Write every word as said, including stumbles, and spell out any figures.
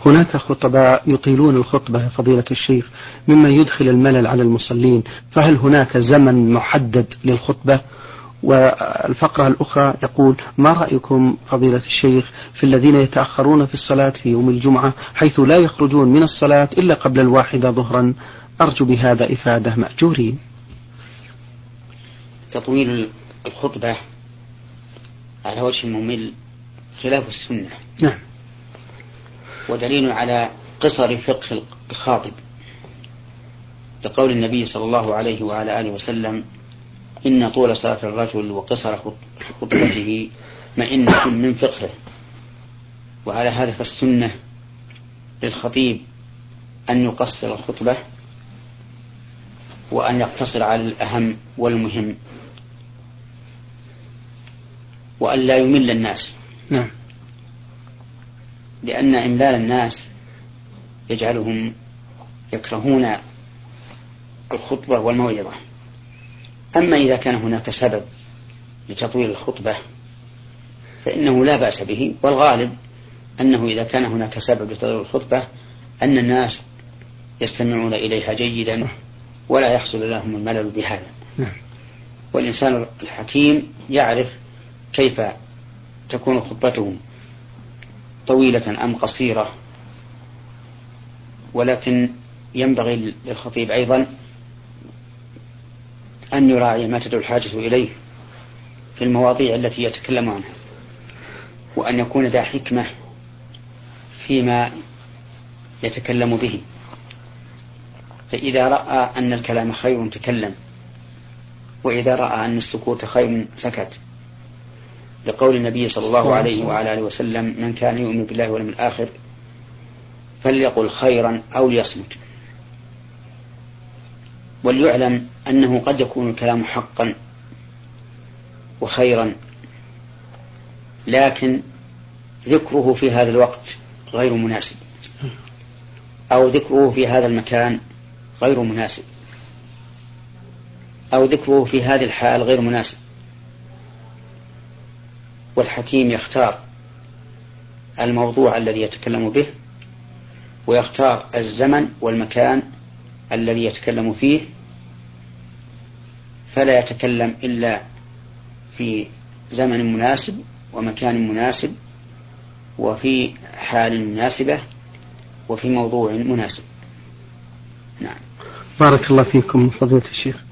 هناك خطباء يطيلون الخطبة فضيلة الشيخ مما يدخل الملل على المصلين، فهل هناك زمن محدد للخطبة؟ والفقرة الأخرى يقول: ما رأيكم فضيلة الشيخ في الذين يتأخرون في الصلاة في يوم الجمعة حيث لا يخرجون من الصلاة إلا قبل الواحدة ظهرا؟ أرجو بهذا إفادة مأجورين. تطويل الخطبة على وجه ممل خلاف السنة. نعم. ودليل على قصر فقه الخاطب لقول النبي صلى الله عليه وعلى آله وسلم: إن طول صلاة الرجل وقصر خطبته مئنة من فقهه. وعلى هذا فالسنة للخطيب أن يقصر الخطبة وأن يقتصر على الأهم والمهم، وأن لا يمل الناس. نعم. لأن إملال الناس يجعلهم يكرهون الخطبة والموعظة. أما إذا كان هناك سبب لتطويل الخطبة فإنه لا بأس به، والغالب أنه إذا كان هناك سبب لتطويل الخطبة أن الناس يستمعون إليها جيدا ولا يحصل لهم الملل بهذا. والإنسان الحكيم يعرف كيف تكون خطبته طويلة أم قصيرة، ولكن ينبغي للخطيب أيضا أن يراعي ما تدعو الحاجة إليه في المواضيع التي يتكلم عنها، وأن يكون ذا حكمة فيما يتكلم به. فإذا رأى أن الكلام خير تكلم، وإذا رأى أن السكوت خير سكت، لقول النبي صلى الله عليه وعلى آله وسلم: من كان يؤمن بالله واليوم الآخر فليقل خيرا أو ليصمت. وليعلم أنه قد يكون الكلام حقا وخيرا، لكن ذكره في هذا الوقت غير مناسب، أو ذكره في هذا المكان غير مناسب، أو ذكره في هذه الحال غير مناسب. والحكيم يختار الموضوع الذي يتكلم به، ويختار الزمن والمكان الذي يتكلم فيه، فلا يتكلم إلا في زمن مناسب ومكان مناسب وفي حال مناسبة وفي موضوع مناسب. نعم. بارك الله فيكم فضيلة الشيخ.